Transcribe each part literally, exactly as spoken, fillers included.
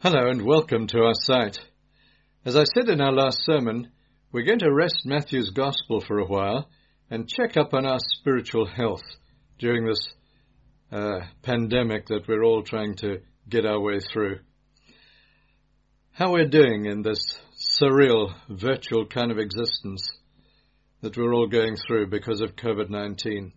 Hello and welcome to our site. As I said in our last sermon, we're going to rest Matthew's Gospel for a while and check up on our spiritual health during this uh, pandemic that we're all trying to get our way through. How we're doing in this surreal, virtual kind of existence that we're all going through because of covid nineteen.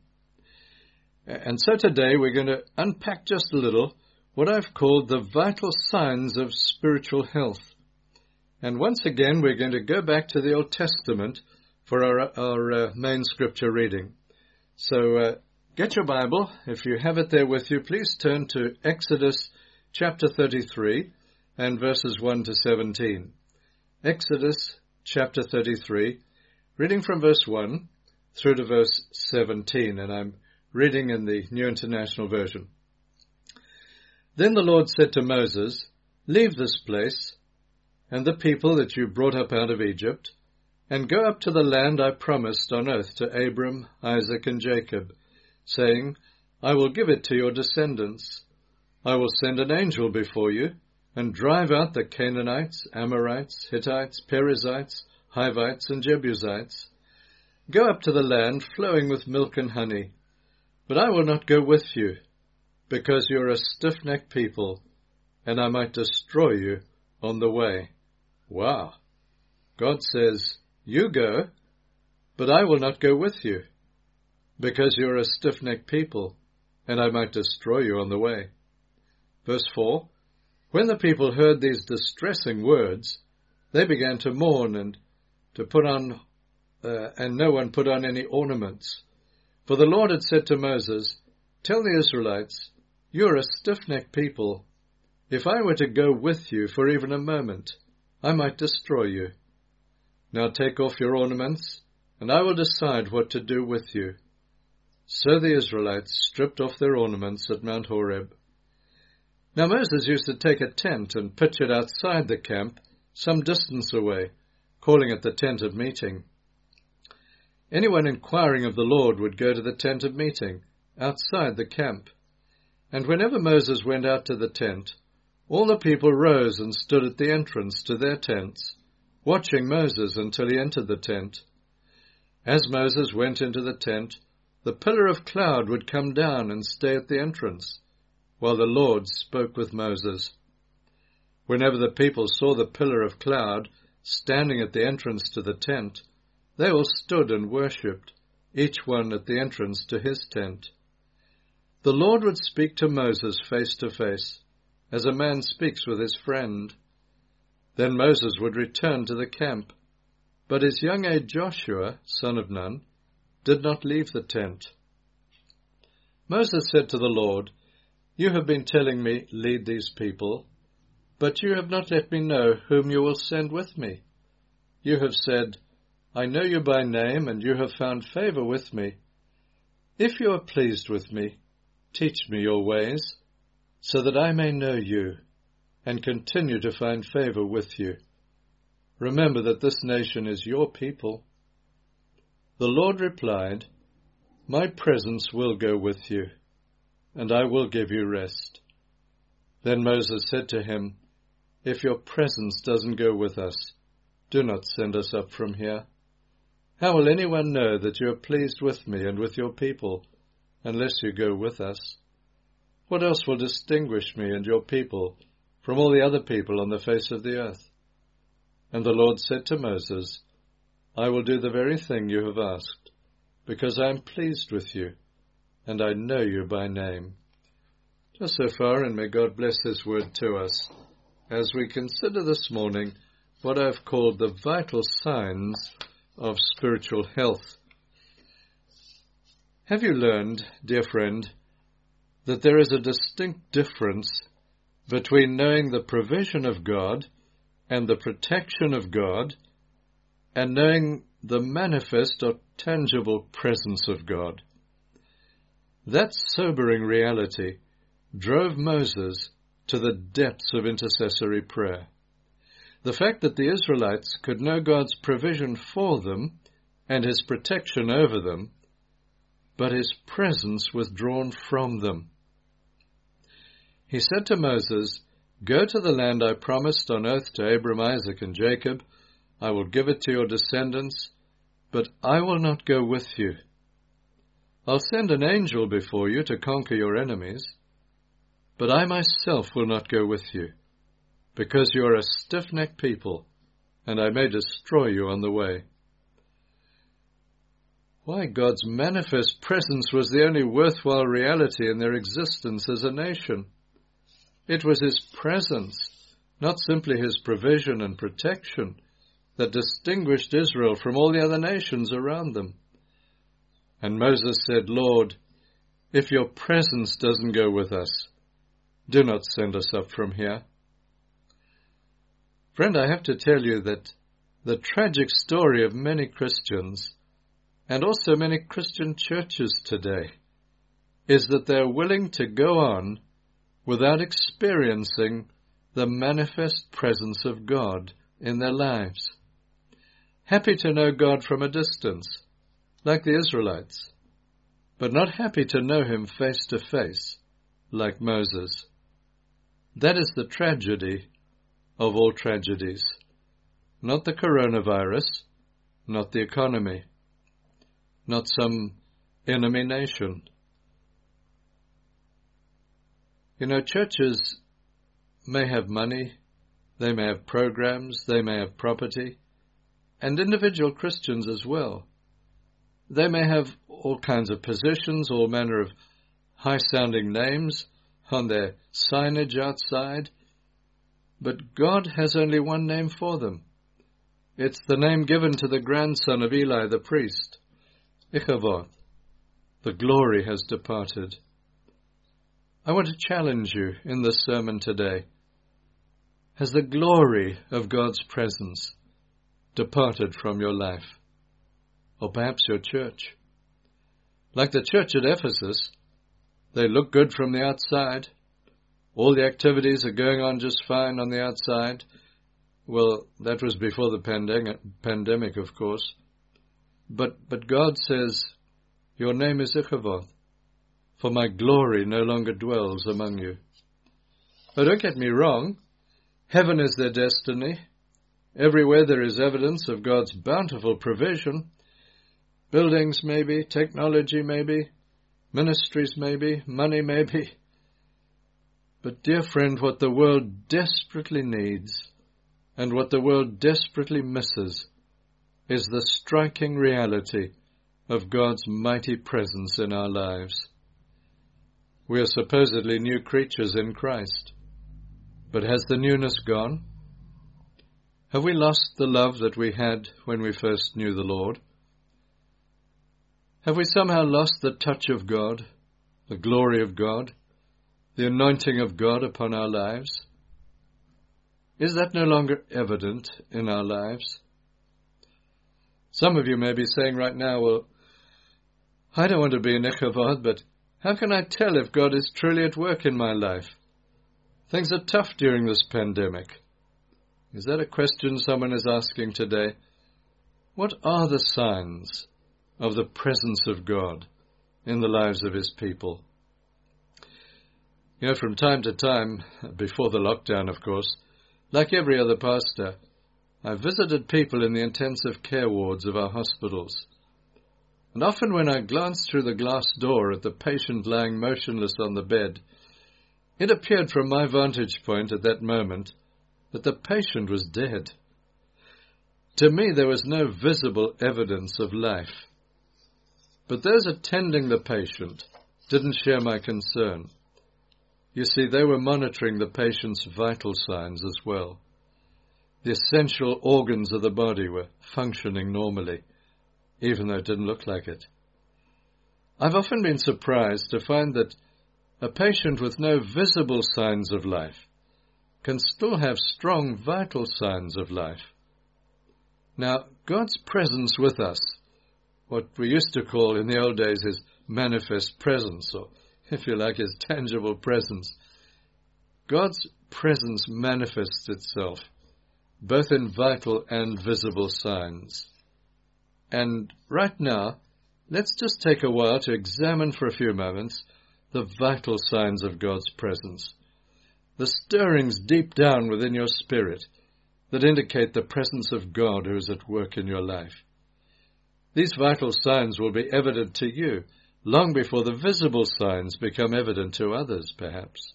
And so today we're going to unpack just a little what I've called the vital signs of spiritual health. And once again, we're going to go back to the Old Testament for our, our uh, main scripture reading. So uh, get your Bible. If you have it there with you, please turn to Exodus chapter thirty-three and verses one to seventeen. Exodus chapter thirty-three, reading from verse one through to verse seventeen, and I'm reading in the New International Version. Then the Lord said to Moses, "Leave this place and the people that you brought up out of Egypt, and go up to the land I promised on oath to Abram, Isaac, and Jacob, saying, I will give it to your descendants. I will send an angel before you, and drive out the Canaanites, Amorites, Hittites, Perizzites, Hivites, and Jebusites. Go up to the land flowing with milk and honey, but I will not go with you, because you are a stiff-necked people, and I might destroy you on the way." Wow. God says, you go, but I will not go with you, because you are a stiff-necked people, and I might destroy you on the way. Verse four, when the people heard these distressing words, they began to mourn and to put on, uh, and no one put on any ornaments. For the Lord had said to Moses, "Tell the Israelites, you are a stiff-necked people. If I were to go with you for even a moment, I might destroy you. Now take off your ornaments, and I will decide what to do with you." So the Israelites stripped off their ornaments at Mount Horeb. Now Moses used to take a tent and pitch it outside the camp, some distance away, calling it the tent of meeting. Anyone inquiring of the Lord would go to the tent of meeting, outside the camp. And whenever Moses went out to the tent, all the people rose and stood at the entrance to their tents, watching Moses until he entered the tent. As Moses went into the tent, the pillar of cloud would come down and stay at the entrance, while the Lord spoke with Moses. Whenever the people saw the pillar of cloud standing at the entrance to the tent, they all stood and worshipped, each one at the entrance to his tent. The Lord would speak to Moses face to face, as a man speaks with his friend. Then Moses would return to the camp, but his young aide Joshua, son of Nun, did not leave the tent. Moses said to the Lord, "You have been telling me, lead these people, but you have not let me know whom you will send with me. You have said, I know you by name, and you have found favor with me. If you are pleased with me, teach me your ways, so that I may know you, and continue to find favor with you. Remember that this nation is your people." The Lord replied, "My presence will go with you, and I will give you rest." Then Moses said to him, "If your presence doesn't go with us, do not send us up from here. How will anyone know that you are pleased with me and with your people, unless you go with us? What else will distinguish me and your people from all the other people on the face of the earth?" And the Lord said to Moses, "I will do the very thing you have asked, because I am pleased with you, and I know you by name." Just so far, and may God bless His word to us, as we consider this morning what I've called the vital signs of spiritual health. Have you learned, dear friend, that there is a distinct difference between knowing the provision of God and the protection of God, and knowing the manifest or tangible presence of God? That sobering reality drove Moses to the depths of intercessory prayer. The fact that the Israelites could know God's provision for them and His protection over them, but His presence withdrawn from them. He said to Moses, Go to the land I promised on oath to Abraham, Isaac, and Jacob. I will give it to your descendants, but I will not go with you. I'll send an angel before you to conquer your enemies, but I myself will not go with you, because you are a stiff-necked people, and I may destroy you on the way. Why, God's manifest presence was the only worthwhile reality in their existence as a nation. It was His presence, not simply His provision and protection, that distinguished Israel from all the other nations around them. And Moses said, Lord, if your presence doesn't go with us, do not send us up from here. Friend, I have to tell you that the tragic story of many Christians, and also many Christian churches today, is that they're willing to go on without experiencing the manifest presence of God in their lives. Happy to know God from a distance, like the Israelites, but not happy to know Him face to face, like Moses. That is the tragedy of all tragedies. Not the coronavirus, not the economy, not some enemy nation. You know, churches may have money, they may have programs, they may have property, and individual Christians as well. They may have all kinds of positions, all manner of high-sounding names on their signage outside, but God has only one name for them. It's the name given to the grandson of Eli the priest, Ichabod. The glory has departed. I want to challenge you in this sermon today. Has the glory of God's presence departed from your life? Or perhaps your church? Like the church at Ephesus, they look good from the outside. All the activities are going on just fine on the outside. Well, that was before the pandemic, pandemic, of course. But, but God says, your name is Ichabod, for my glory no longer dwells among you. But don't get me wrong, heaven is their destiny. Everywhere there is evidence of God's bountiful provision. Buildings maybe, technology maybe, ministries maybe, money maybe. But dear friend, what the world desperately needs, and what the world desperately misses, is the striking reality of God's mighty presence in our lives. We are supposedly new creatures in Christ, but has the newness gone? Have we lost the love that we had when we first knew the Lord? Have we somehow lost the touch of God, the glory of God, the anointing of God upon our lives? Is that no longer evident in our lives? Some of you may be saying right now, well, I don't want to be an Ichabod, but how can I tell if God is truly at work in my life? Things are tough during this pandemic. Is that a question someone is asking today? What are the signs of the presence of God in the lives of His people? You know, from time to time, before the lockdown, of course, like every other pastor, I visited people in the intensive care wards of our hospitals. And often when I glanced through the glass door at the patient lying motionless on the bed, it appeared from my vantage point at that moment that the patient was dead. To me, there was no visible evidence of life. But those attending the patient didn't share my concern. You see, they were monitoring the patient's vital signs as well. The essential organs of the body were functioning normally, even though it didn't look like it. I've often been surprised to find that a patient with no visible signs of life can still have strong vital signs of life. Now, God's presence with us, what we used to call in the old days His manifest presence, or if you like, His tangible presence. God's presence manifests itself both in vital and visible signs. And right now, let's just take a while to examine for a few moments the vital signs of God's presence. the stirrings deep down within your spirit that indicate the presence of God who is at work in your life. These vital signs will be evident to you long before the visible signs become evident to others, perhaps.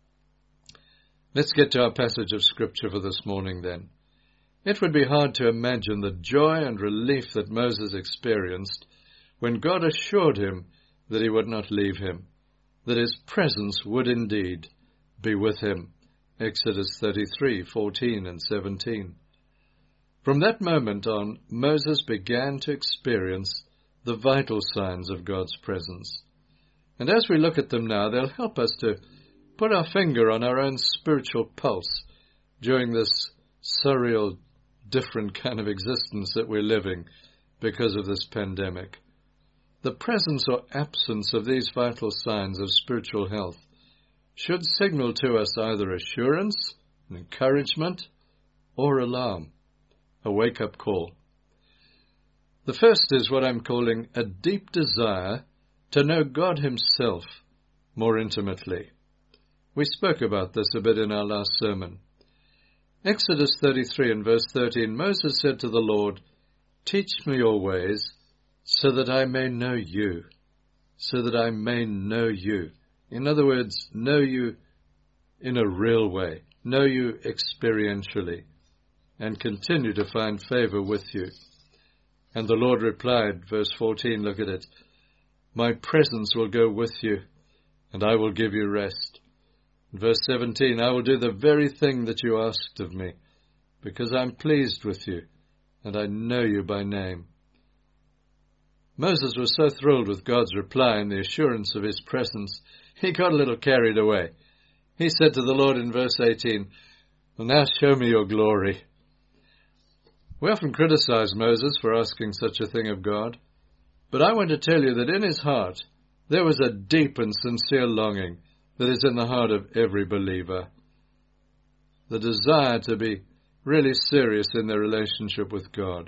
Let's get to our passage of Scripture for this morning then. It would be hard to imagine the joy and relief that Moses experienced when God assured him that he would not leave him, that his presence would indeed be with him. Exodus thirty-three, fourteen and seventeen. From that moment on, Moses began to experience the vital signs of God's presence. And as we look at them now, they'll help us to put our finger on our own spiritual pulse during this surreal, different kind of existence that we're living because of this pandemic. The presence or absence of these vital signs of spiritual health should signal to us either assurance, encouragement, or alarm, a wake-up call. The first is what I'm calling a deep desire to know God Himself more intimately. We spoke about this a bit in our last sermon. Exodus thirty-three and verse thirteen, Moses said to the Lord, "Teach me your ways, so that I may know you, so that I may know you." In other words, know you in a real way, know you experientially, and continue to find favor with you. And the Lord replied, verse fourteen, look at it, "My presence will go with you, and I will give you rest." Verse seventeen, "I will do the very thing that you asked of me, because I'm pleased with you, and I know you by name." Moses was so thrilled with God's reply and the assurance of His presence, he got a little carried away. He said to the Lord in verse eighteen, "Well, now show me your glory." We often criticize Moses for asking such a thing of God, but I want to tell you that in his heart there was a deep and sincere longing that is in the heart of every believer. The desire to be really serious in their relationship with God.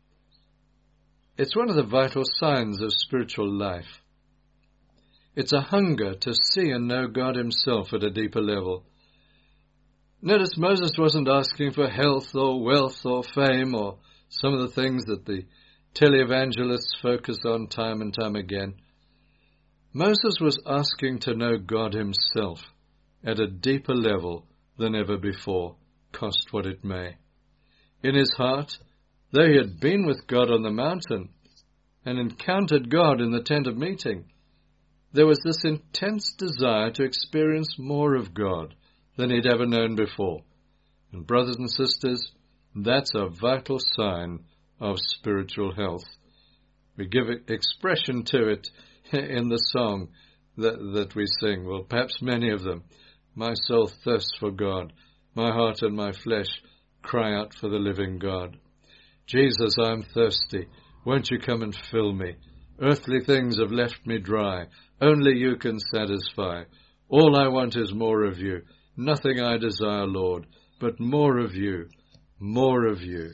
It's one of the vital signs of spiritual life. It's a hunger to see and know God Himself at a deeper level. Notice Moses wasn't asking for health or wealth or fame or some of the things that the televangelists focus on time and time again. Moses was asking to know God Himself at a deeper level than ever before, cost what it may. In his heart, though he had been with God on the mountain and encountered God in the tent of meeting, there was this intense desire to experience more of God than he'd ever known before. And brothers and sisters, that's a vital sign of spiritual health. We give expression to it in the song that, that we sing. Well, perhaps many of them. "My soul thirsts for God. My heart and my flesh cry out for the living God. Jesus, I am thirsty. Won't you come and fill me? Earthly things have left me dry. Only you can satisfy. All I want is more of you. Nothing I desire, Lord, but more of you, more of you."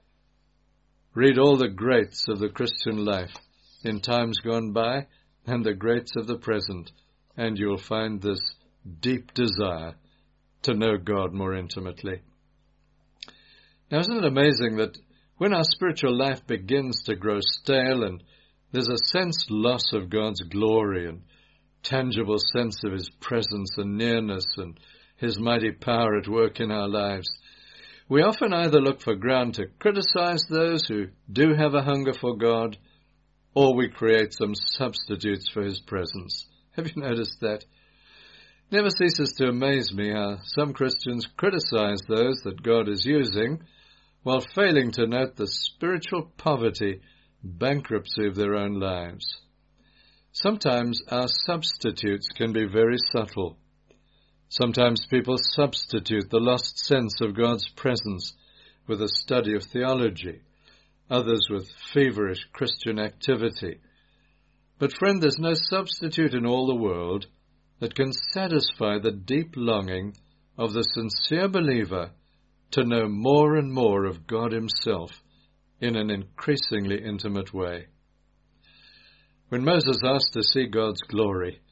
Read all the greats of the Christian life in times gone by and the greats of the present, and you'll find this deep desire to know God more intimately. Now, isn't it amazing that when our spiritual life begins to grow stale and there's a sensed loss of God's glory and tangible sense of His presence and nearness and His mighty power at work in our lives, we often either look for ground to criticize those who do have a hunger for God, or we create some substitutes for His presence. Have you noticed that? It never ceases to amaze me how some Christians criticize those that God is using while failing to note the spiritual poverty, bankruptcy of their own lives. Sometimes our substitutes can be very subtle. Sometimes people substitute the lost sense of God's presence with a study of theology, others with feverish Christian activity. But friend, there's no substitute in all the world that can satisfy the deep longing of the sincere believer to know more and more of God Himself in an increasingly intimate way. When Moses asked to see God's glory,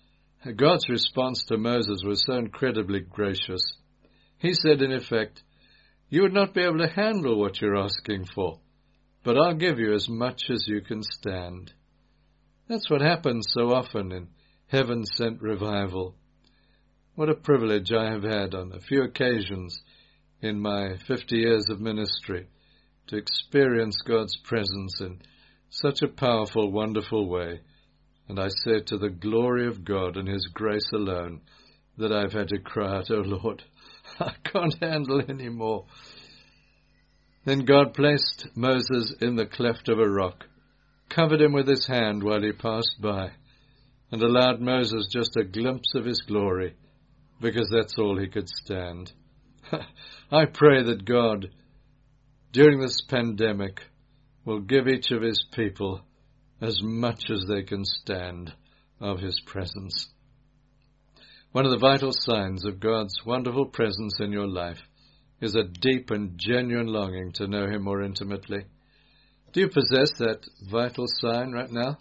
God's response to Moses was so incredibly gracious. He said, in effect, "You would not be able to handle what you're asking for, but I'll give you as much as you can stand." That's what happens so often in heaven-sent revival. What a privilege I have had on a few occasions in my fifty years of ministry to experience God's presence in such a powerful, wonderful way. And I say to the glory of God and His grace alone that I've had to cry out, "Oh Lord, I can't handle any more." Then God placed Moses in the cleft of a rock, covered him with His hand while he passed by, and allowed Moses just a glimpse of His glory, because that's all he could stand. I pray that God, during this pandemic, will give each of His people as much as they can stand of His presence. One of the vital signs of God's wonderful presence in your life is a deep and genuine longing to know Him more intimately. Do you possess that vital sign right now?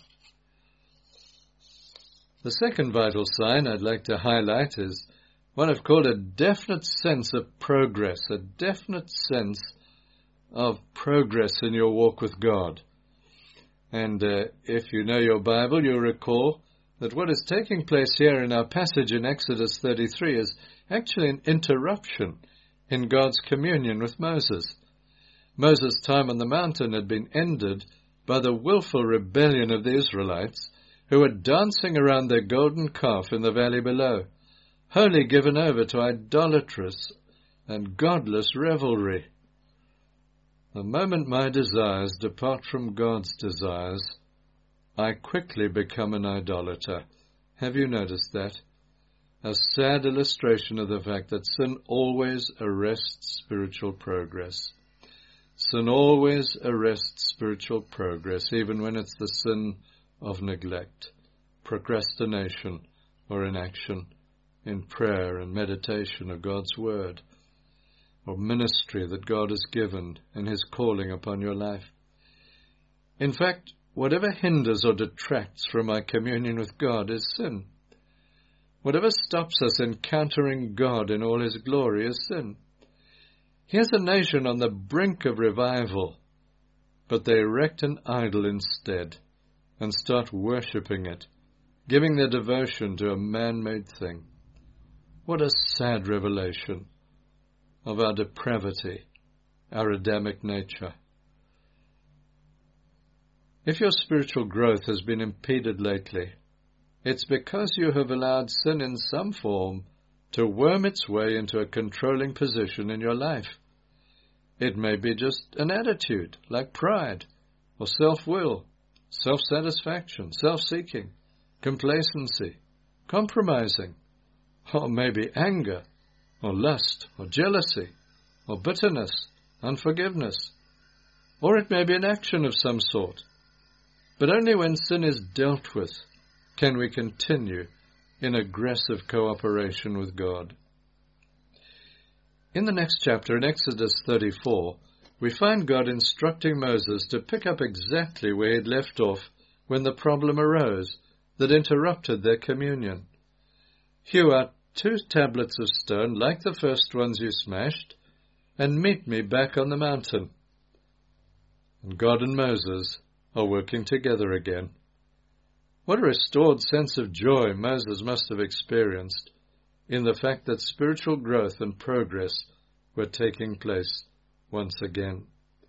The second vital sign I'd like to highlight is what I've called a definite sense of progress, a definite sense of progress in your walk with God. And uh, if you know your Bible, you'll recall that what is taking place here in our passage in Exodus thirty-three is actually an interruption in God's communion with Moses. Moses' time on the mountain had been ended by the willful rebellion of the Israelites, who were dancing around their golden calf in the valley below, wholly given over to idolatrous and godless revelry. The moment my desires depart from God's desires, I quickly become an idolater. Have you noticed that? A sad illustration of the fact that sin always arrests spiritual progress. Sin always arrests spiritual progress, even when it's the sin of neglect, procrastination, or inaction in prayer and meditation of God's Word, or ministry that God has given in His calling upon your life. In fact, whatever hinders or detracts from our communion with God is sin. Whatever stops us encountering God in all His glory is sin. Here's a nation on the brink of revival, but they erect an idol instead and start worshipping it, giving their devotion to a man-made thing. What a sad revelation of our depravity, our Adamic nature. If your spiritual growth has been impeded lately, it's because you have allowed sin in some form to worm its way into a controlling position in your life. It may be just an attitude, like pride, or self-will, self-satisfaction, self-seeking, complacency, compromising, or maybe anger, or lust, or jealousy, or bitterness, unforgiveness. Or it may be an action of some sort. But only when sin is dealt with can we continue in aggressive cooperation with God. In the next chapter, in Exodus thirty-four, we find God instructing Moses to pick up exactly where he had left off when the problem arose that interrupted their communion. Hew out two tablets of stone, like the first ones you smashed, and meet me back on the mountain. And God and Moses are working together again. What a restored sense of joy Moses must have experienced in the fact that spiritual growth and progress were taking place once again.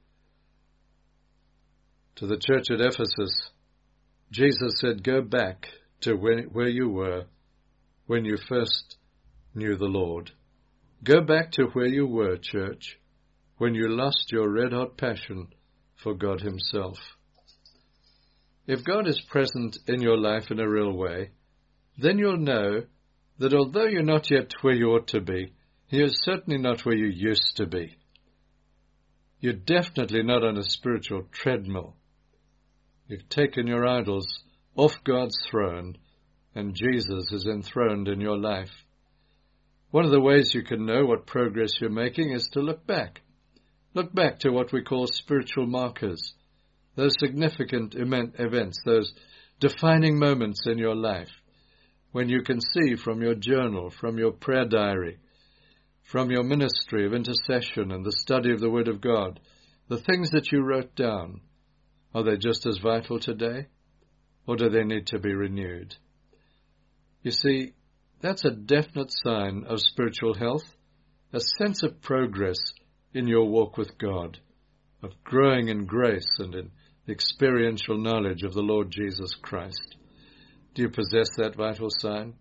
To the church at Ephesus, Jesus said, "Go back to where you were when you first knew the Lord." Go back to where you were, church, when you lost your red-hot passion for God Himself. If God is present in your life in a real way, then you'll know that although you're not yet where you ought to be, He is certainly not where you used to be. You're definitely not on a spiritual treadmill. You've taken your idols off God's throne, and Jesus is enthroned in your life. One of the ways you can know what progress you're making is to look back. Look back to what we call spiritual markers, those significant events, those defining moments in your life, when you can see from your journal, from your prayer diary, from your ministry of intercession and the study of the Word of God, the things that you wrote down, are they just as vital today, or do they need to be renewed? You see, that's a definite sign of spiritual health, a sense of progress in your walk with God, of growing in grace and in experiential knowledge of the Lord Jesus Christ. Do you possess that vital sign?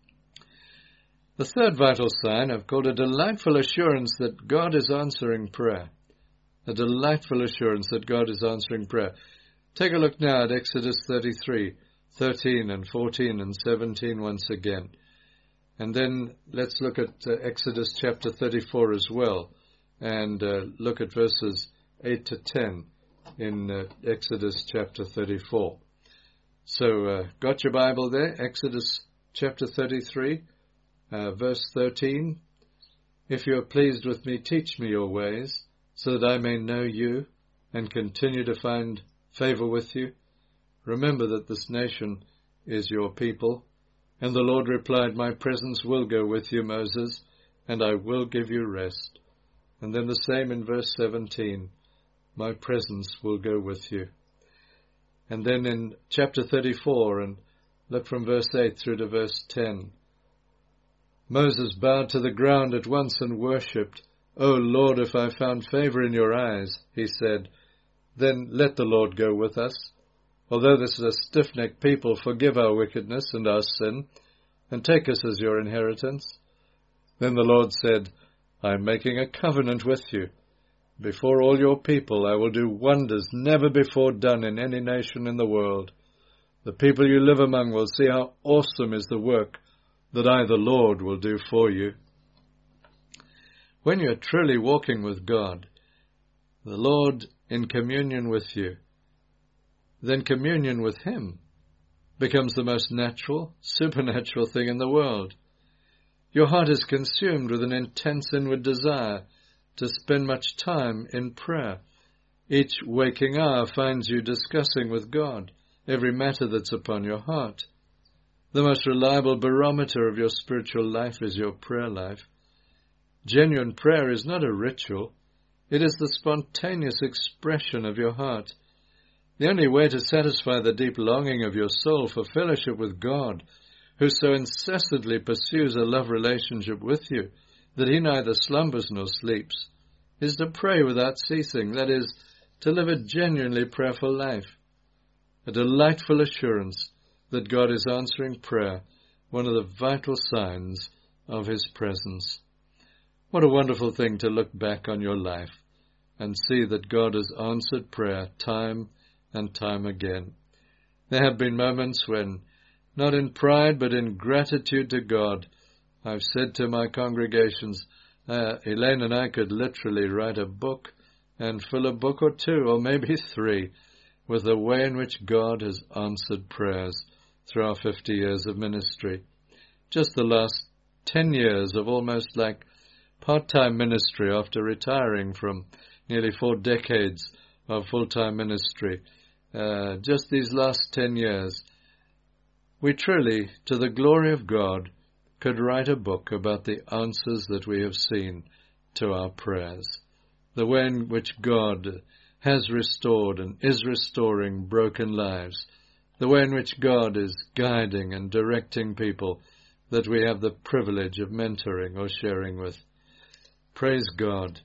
The third vital sign I've called a delightful assurance that God is answering prayer. A delightful assurance that God is answering prayer. Take a look now at Exodus thirty-three, thirteen and fourteen and seventeen once again. And then let's look at uh, Exodus chapter thirty-four as well, and uh, look at verses eight to ten in uh, Exodus chapter thirty-four. So, uh, got your Bible there? Exodus chapter thirty-three, uh, verse thirteen. If you are pleased with me, teach me your ways, so that I may know you and continue to find favor with you. Remember that this nation is your people. And the Lord replied, my presence will go with you, Moses, and I will give you rest. And then the same in verse seventeen, my presence will go with you. And then in chapter thirty-four, and look from verse eight through to verse ten, Moses bowed to the ground at once and worshipped. O Lord, if I found favor in your eyes, he said, then let the Lord go with us. Although this is a stiff-necked people, forgive our wickedness and our sin, and take us as your inheritance. Then the Lord said, I am making a covenant with you. Before all your people I will do wonders never before done in any nation in the world. The people you live among will see how awesome is the work that I, the Lord, will do for you. When you are truly walking with God, the Lord in communion with you, then communion with Him becomes the most natural, supernatural thing in the world. Your heart is consumed with an intense inward desire to spend much time in prayer. Each waking hour finds you discussing with God every matter that's upon your heart. The most reliable barometer of your spiritual life is your prayer life. Genuine prayer is not a ritual. It is the spontaneous expression of your heart. The only way to satisfy the deep longing of your soul for fellowship with God, who so incessantly pursues a love relationship with you that He neither slumbers nor sleeps, is to pray without ceasing, that is, to live a genuinely prayerful life. A delightful assurance that God is answering prayer, one of the vital signs of His presence. What a wonderful thing to look back on your life and see that God has answered prayer time and time again. There have been moments when, not in pride but in gratitude to God, I've said to my congregations, uh, Elaine and I could literally write a book and fill a book or two or maybe three with the way in which God has answered prayers through our fifty years of ministry. Just the last ten years of almost like part-time ministry after retiring from nearly four decades of full-time ministry. Uh, just these last ten years, we truly, to the glory of God, could write a book about the answers that we have seen to our prayers, the way in which God has restored and is restoring broken lives, the way in which God is guiding and directing people that we have the privilege of mentoring or sharing with. Praise God.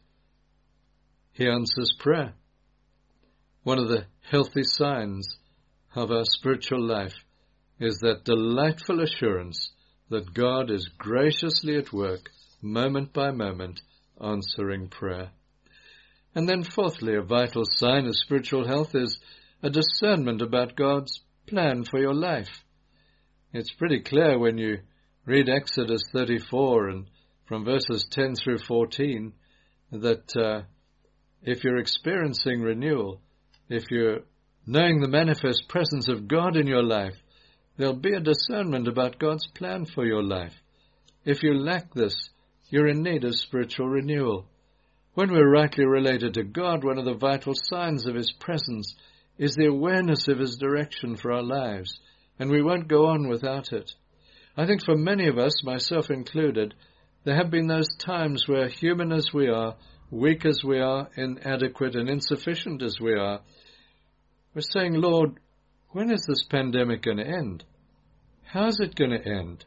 He answers prayer. One of the healthy signs of our spiritual life is that delightful assurance that God is graciously at work, moment by moment, answering prayer. And then fourthly, a vital sign of spiritual health is a discernment about God's plan for your life. It's pretty clear when you read Exodus thirty-four and from verses ten through fourteen that uh, if you're experiencing renewal, if you're knowing the manifest presence of God in your life, there'll be a discernment about God's plan for your life. If you lack this, you're in need of spiritual renewal. When we're rightly related to God, one of the vital signs of His presence is the awareness of His direction for our lives, and we won't go on without it. I think for many of us, myself included, there have been those times where, human as we are, weak as we are, inadequate and insufficient as we are, we're saying, Lord, when is this pandemic going to end? How's it going to end?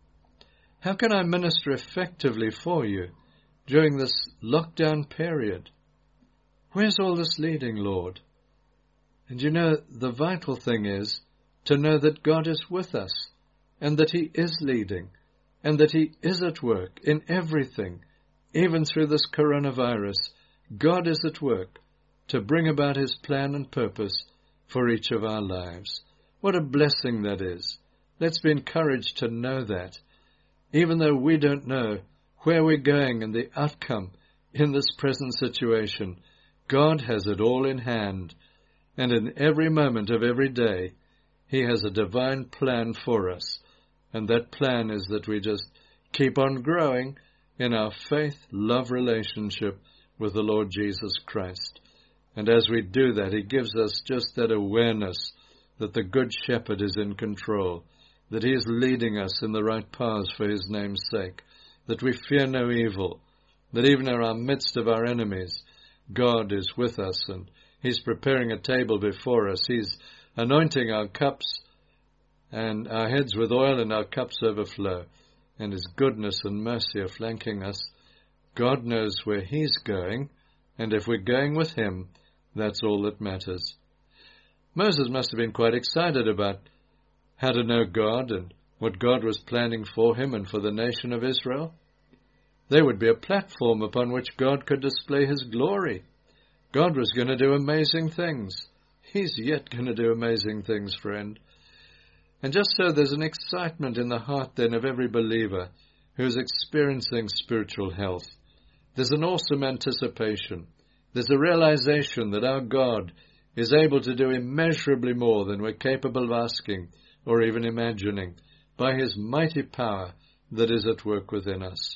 How can I minister effectively for you during this lockdown period? Where's all this leading, Lord? And you know, the vital thing is to know that God is with us and that He is leading and that He is at work in everything, even through this coronavirus. God is at work to bring about His plan and purpose for each of our lives. What a blessing that is. Let's be encouraged to know that, even though we don't know where we're going and the outcome in this present situation, God has it all in hand, and in every moment of every day, He has a divine plan for us, and that plan is that we just keep on growing in our faith-love relationship with the Lord Jesus Christ. And as we do that, He gives us just that awareness that the Good Shepherd is in control, that He is leading us in the right paths for His name's sake, that we fear no evil, that even in our midst of our enemies, God is with us and He's preparing a table before us. He's anointing our cups and our heads with oil, and our cups overflow, and His goodness and mercy are flanking us. God knows where He's going, and if we're going with Him, that's all that matters. Moses must have been quite excited about how to know God and what God was planning for him and for the nation of Israel. There would be a platform upon which God could display His glory. God was going to do amazing things. He's yet going to do amazing things, friend. And just so there's an excitement in the heart then of every believer who's experiencing spiritual health. There's an awesome anticipation. There's a realization that our God is able to do immeasurably more than we're capable of asking or even imagining by His mighty power that is at work within us.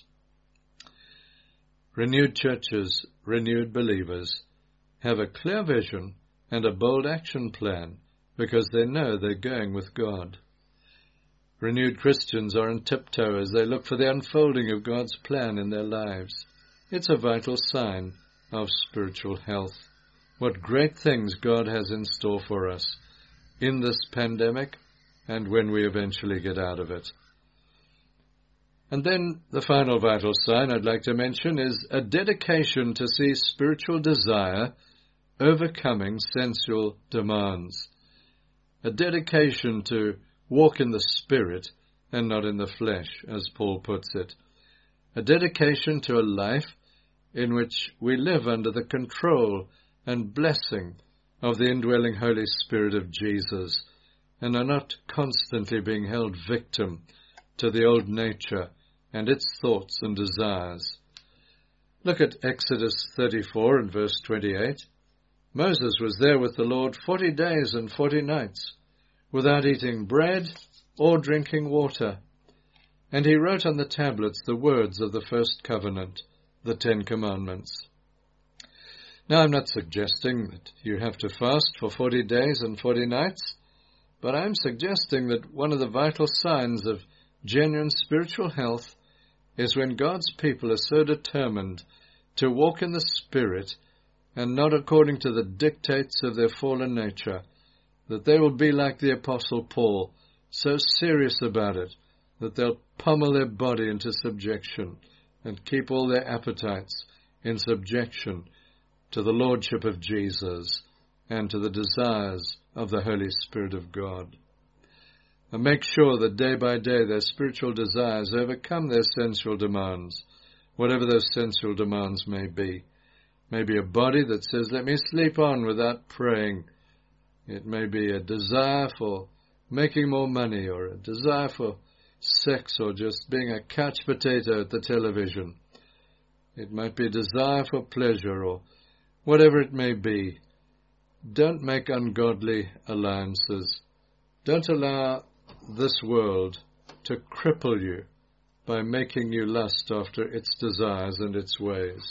Renewed churches, renewed believers, have a clear vision and a bold action plan because they know they're going with God. Renewed Christians are on tiptoe as they look for the unfolding of God's plan in their lives. It's a vital sign of spiritual health. What great things God has in store for us in this pandemic and when we eventually get out of it. And then the final vital sign I'd like to mention is a dedication to see spiritual desire overcoming sensual demands. A dedication to walk in the Spirit and not in the flesh, as Paul puts it. A dedication to a life in which we live under the control and blessing of the indwelling Holy Spirit of Jesus and are not constantly being held victim to the old nature and its thoughts and desires. Look at Exodus thirty-four and verse twenty-eight. Moses was there with the Lord forty days and forty nights, without eating bread or drinking water. And he wrote on the tablets the words of the first covenant, the Ten Commandments. Now, I'm not suggesting that you have to fast for forty days and forty nights, but I'm suggesting that one of the vital signs of genuine spiritual health is when God's people are so determined to walk in the Spirit and not according to the dictates of their fallen nature, that they will be like the Apostle Paul, so serious about it that they'll pummel their body into subjection and keep all their appetites in subjection to the Lordship of Jesus and to the desires of the Holy Spirit of God. And make sure that day by day their spiritual desires overcome their sensual demands, whatever those sensual demands may be. Maybe a body that says, let me sleep on without praying. It may be a desire for making more money or a desire for sex or just being a couch potato at the television. It might be a desire for pleasure or whatever it may be. Don't make ungodly alliances. Don't allow this world to cripple you by making you lust after its desires and its ways.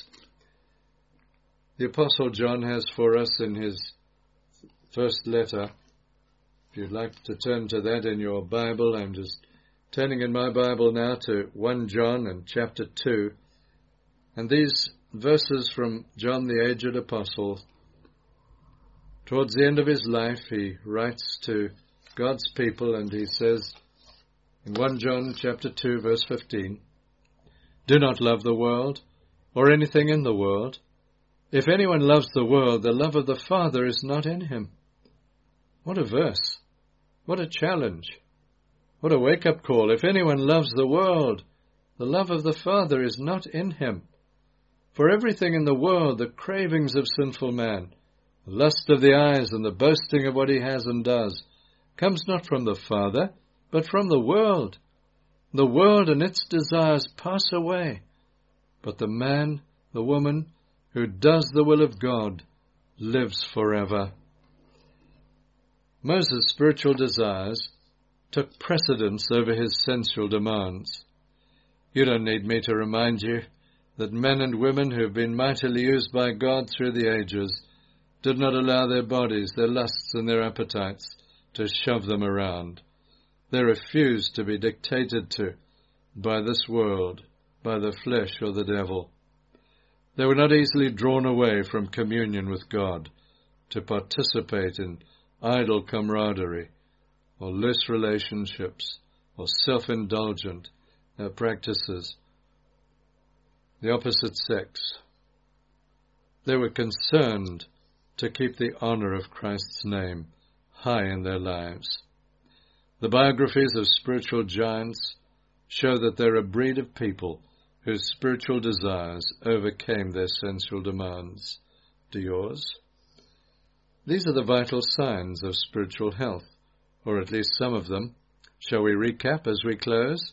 The Apostle John has for us in his first letter, if you'd like to turn to that in your Bible, I'm just turning in my Bible now to First John and chapter two, and these verses from John the aged apostle. Towards the end of his life, he writes to God's people, and he says in First John chapter two, verse fifteen, "Do not love the world, or anything in the world. If anyone loves the world, the love of the Father is not in him." What a verse! What a challenge! What a wake-up call! If anyone loves the world, the love of the Father is not in him. For everything in the world, the cravings of sinful man, the lust of the eyes and the boasting of what he has and does, comes not from the Father, but from the world. The world and its desires pass away, but the man, the woman, who does the will of God lives forever. Moses' spiritual desires took precedence over his sensual demands. You don't need me to remind you that men and women who have been mightily used by God through the ages did not allow their bodies, their lusts and their appetites to shove them around. They refused to be dictated to by this world, by the flesh or the devil. They were not easily drawn away from communion with God to participate in idle camaraderie or loose relationships or self-indulgent uh, practices. The opposite sex. They were concerned to keep the honor of Christ's name high in their lives. The biographies of spiritual giants show that they're a breed of people whose spiritual desires overcame their sensual demands. Do yours? These are the vital signs of spiritual health, or at least some of them. Shall we recap as we close?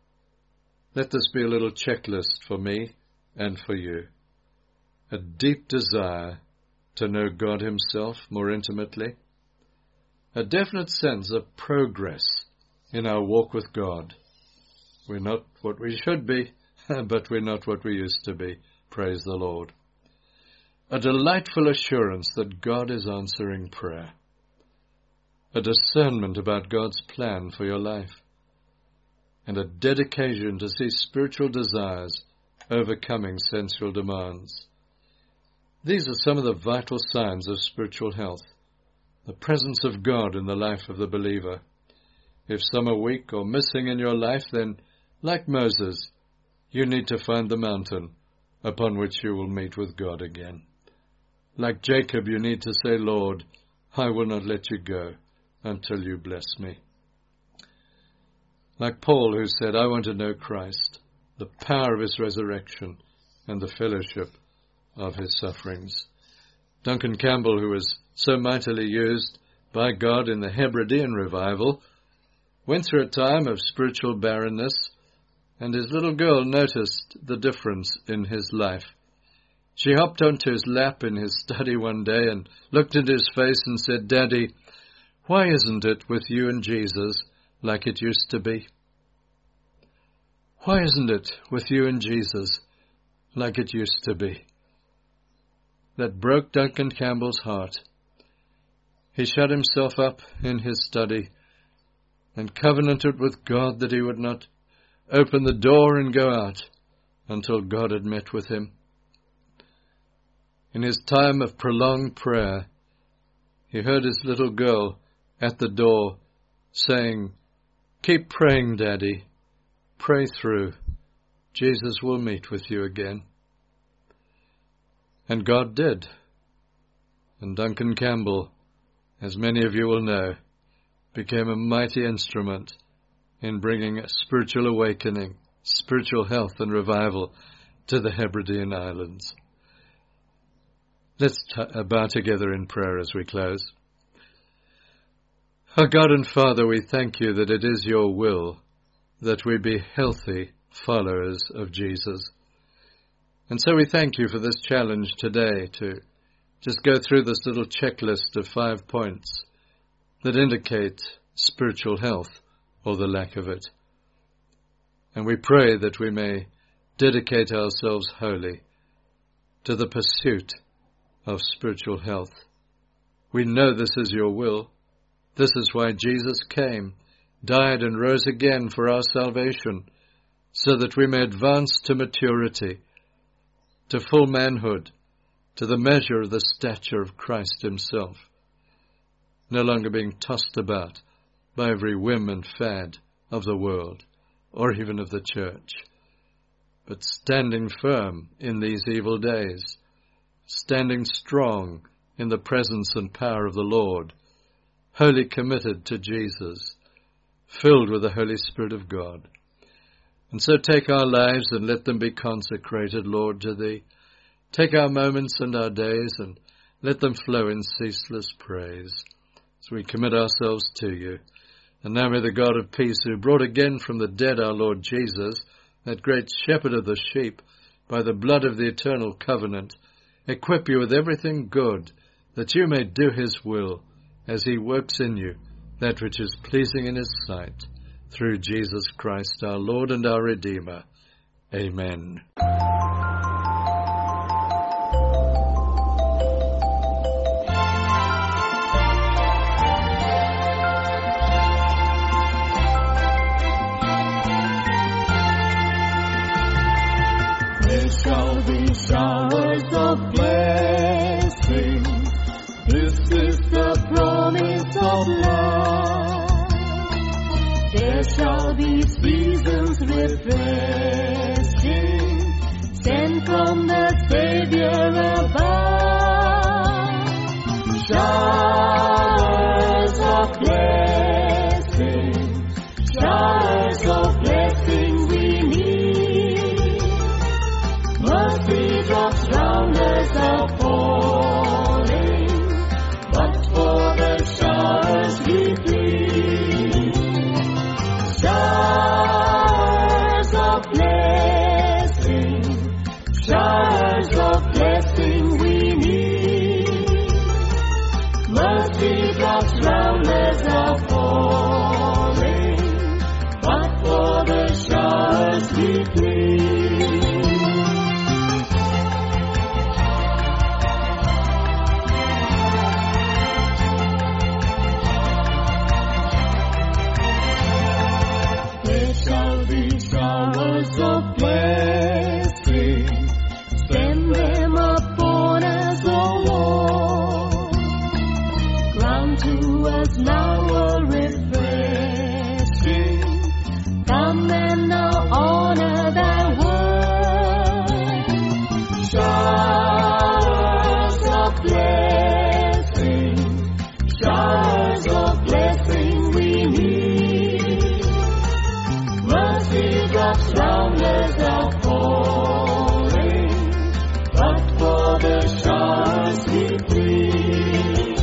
Let this be a little checklist for me and for you. A deep desire to know God Himself more intimately. A definite sense of progress in our walk with God. We're not what we should be, but we're not what we used to be. Praise the Lord. A delightful assurance that God is answering prayer. A discernment about God's plan for your life. And a dedication to see spiritual desires overcoming sensual demands. These are some of the vital signs of spiritual health. The presence of God in the life of the believer. If some are weak or missing in your life, then, like Moses, you need to find the mountain upon which you will meet with God again. Like Jacob, you need to say, "Lord, I will not let you go until you bless me." Like Paul, who said, "I want to know Christ, the power of His resurrection and the fellowship of His sufferings." Duncan Campbell, who was so mightily used by God in the Hebridean revival, went through a time of spiritual barrenness, and his little girl noticed the difference in his life. She hopped onto his lap in his study one day and looked into his face and said, "Daddy, why isn't it with you and Jesus like it used to be? Why isn't it with you and Jesus like it used to be?" That broke Duncan Campbell's heart. He shut himself up in his study and covenanted with God that he would not open the door and go out until God had met with him. In his time of prolonged prayer, he heard his little girl at the door saying, "Keep praying, Daddy. Pray through. Jesus will meet with you again." And God did. And Duncan Campbell, as many of you will know, became a mighty instrument in bringing a spiritual awakening, spiritual health and revival to the Hebridean Islands. Let's t- bow together in prayer as we close. Our God and Father, we thank you that it is your will that we be healthy followers of Jesus. And so we thank you for this challenge today to just go through this little checklist of five points that indicate spiritual health or the lack of it. And we pray that we may dedicate ourselves wholly to the pursuit of spiritual health. We know this is your will. This is why Jesus came died and rose again for our salvation, so that we may advance to maturity, to full manhood, to the measure of the stature of Christ himself, no longer being tossed about by every whim and fad of the world, or even of the church, but standing firm in these evil days, standing strong in the presence and power of the Lord, wholly committed to Jesus, filled with the Holy Spirit of God. And so take our lives and let them be consecrated, Lord, to Thee. Take our moments and our days and let them flow in ceaseless praise, as we commit ourselves to You. And now may the God of peace, who brought again from the dead our Lord Jesus, that great shepherd of the sheep, by the blood of the eternal covenant, equip you with everything good, that you may do his will, as he works in you that which is pleasing in his sight, through Jesus Christ our Lord and our Redeemer. Amen. Shall be showers of blessing. This is the promise of love. There shall be seasons refreshing, sent from the Savior above. Showers of blessing, showers of blessing we need. Mercy drops round us are falling, but for the showers we plead. Showers of blessing, showers of blessing we need. Mercy drops round us are falling, but for the showers we plead. Showers of blessing, send them upon us, O Lord. Grant to us now a refreshing. Come and now honor thy word. Showers of blessing, showers of blessing we need. Mercy drops round us are falling, but for the showers we plead.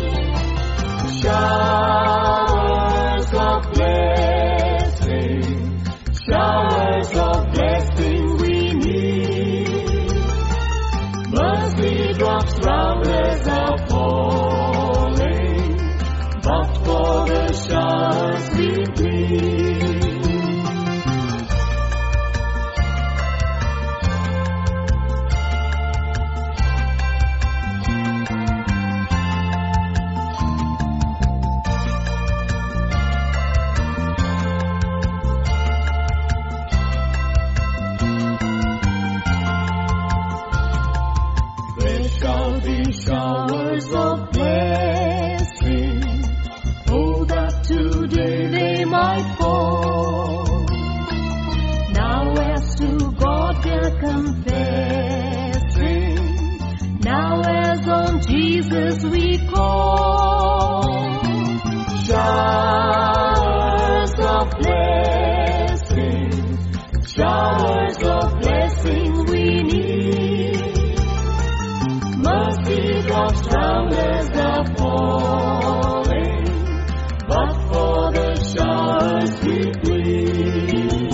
Showers of blessing, showers of blessing we need. Mercy drops round us are falling, but for the showers we plead. Showers of blessing, oh, that today they might fall. Now as to God they're confessing, now as on Jesus we call. Showers of blessing, showers of blessing we need. Mercy drops round us are falling, but for the showers we plead.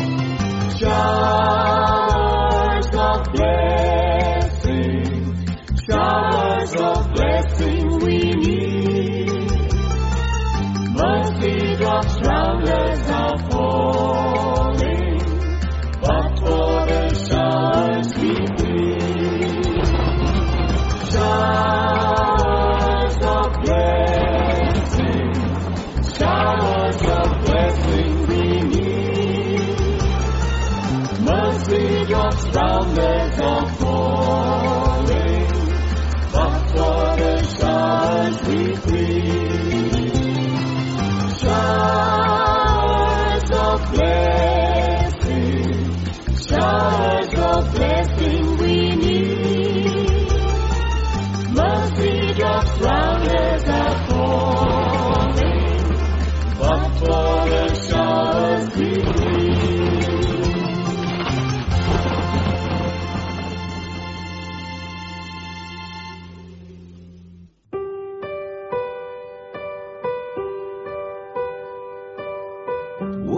Showers of blessing, showers of blessing we need. Mercy drops round us are falling, but for the showers we plead. Showers of blessing.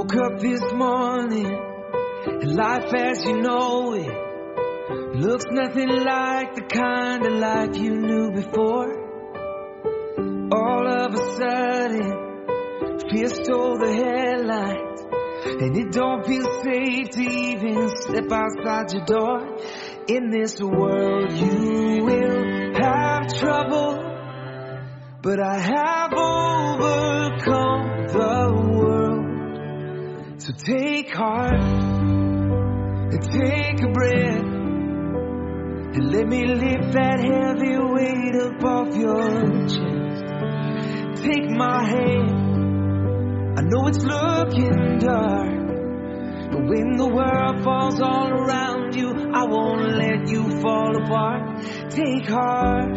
woke up this morning, and life as you know it looks nothing like the kind of life you knew before. All of a sudden, fear stole the headlights, and it don't feel safe to even step outside your door. In this world you will have trouble, but I have overcome the world. So take heart and take a breath, and let me lift that heavy weight up off your chest. Take my hand, I know it's looking dark, but when the world falls all around you, I won't let you fall apart. Take heart,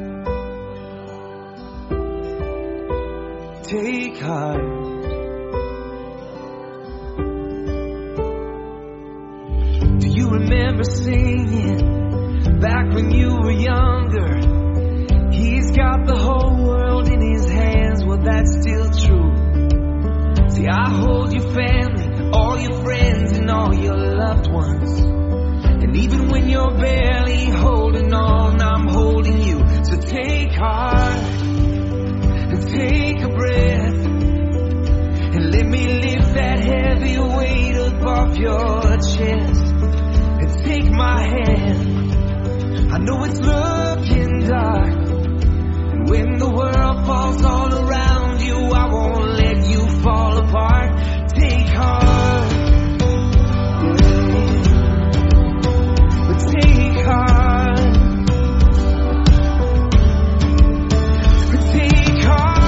take heart. Do you remember singing back when you were younger? He's got the whole world in his hands. Well, that's still true. See, I hold your family, all your friends and all your loved ones. And even when you're barely holding on, I'm holding you. So take heart and take a breath, and let me lift that heavy weight up off your chest. And take my hand, I know it's looking dark, and when the world falls all around you, I won't let you fall apart. Take heart, yeah. But take heart, but take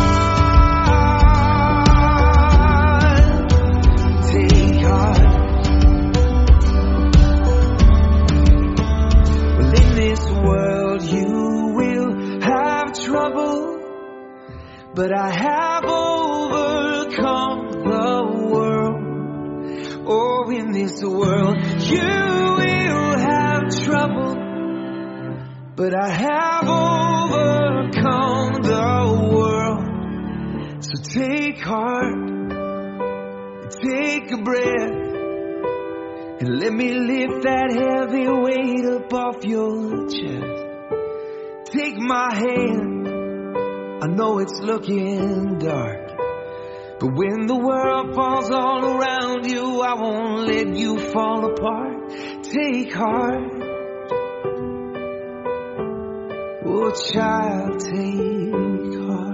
heart, take heart. Well, in this world you will have trouble, but I have overcome the world. Oh, in this world you will have trouble, but I have overcome the world. So take heart, take a breath, and let me lift that heavy weight up off your chest. Take my hand, I know it's looking dark, but when the world falls all around you, I won't let you fall apart. Take heart, oh child, take heart.